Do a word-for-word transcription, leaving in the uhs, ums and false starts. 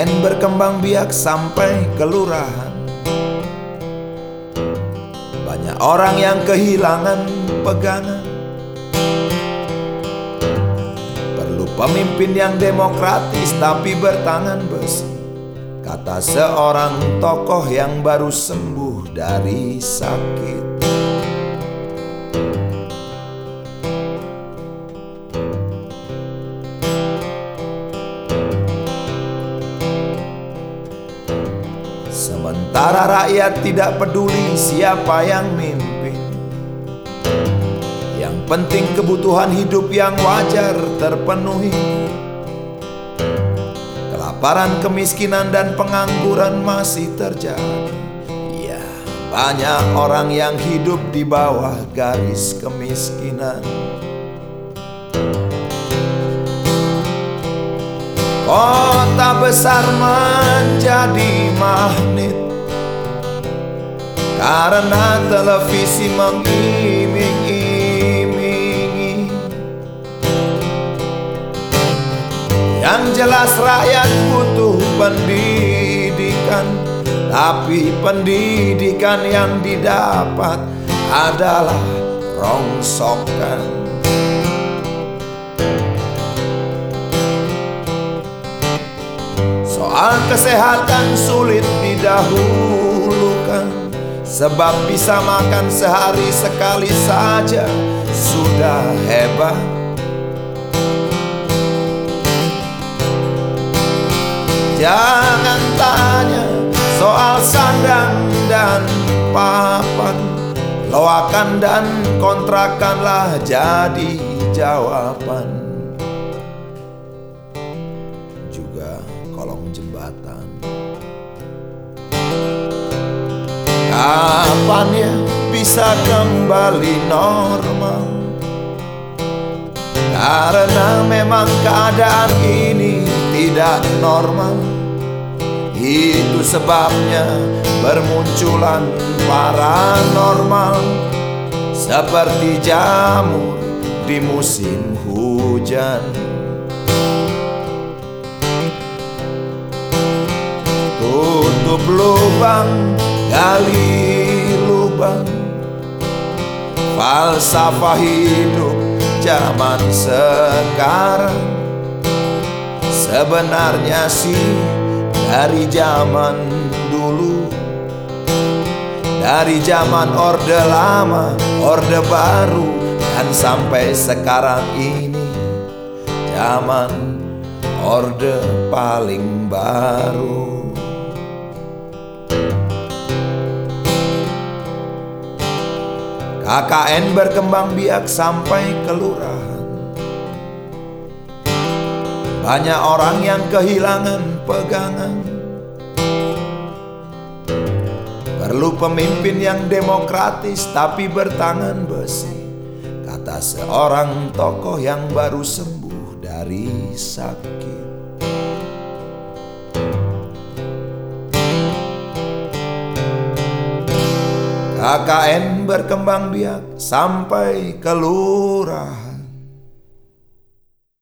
N berkembang biak sampai kelurahan. Banyak orang yang kehilangan pegangan. Perlu pemimpin yang demokratis tapi bertangan besi, kata seorang tokoh yang baru sembuh dari sakit. Sementara rakyat tidak peduli siapa yang mimpin, yang penting kebutuhan hidup yang wajar terpenuhi. Kelaparan, kemiskinan, dan pengangguran masih terjadi. Ya, banyak orang yang hidup di bawah garis kemiskinan. Kota besar menjadi magnet karena televisi mengiming-imingi. Yang jelas rakyat butuh pendidikan, tapi pendidikan yang didapat adalah rongsokan. Soal kesehatan sulit didahulukan, sebab bisa makan sehari sekali saja sudah hebat. Jangan tanya soal sandang dan papan, loakan dan kontrakanlah jadi jawaban. Juga kolong jembatan. Kapan ya bisa kembali normal? Karena memang keadaan ini tidak normal. Itu sebabnya bermunculan paranormal, seperti jamur di musim hujan. Tutup lubang, gali lubang, falsafah hidup zaman sekarang. Sebenarnya sih dari zaman dulu, dari zaman Orde Lama, Orde Baru, dan sampai sekarang ini zaman Orde paling baru. K K N berkembang biak sampai kelurahan. Banyak orang yang kehilangan pegangan. Perlu pemimpin yang demokratis tapi bertangan besi, kata seorang tokoh yang baru sembuh dari sakit. K K N berkembang biak sampai kelurahan.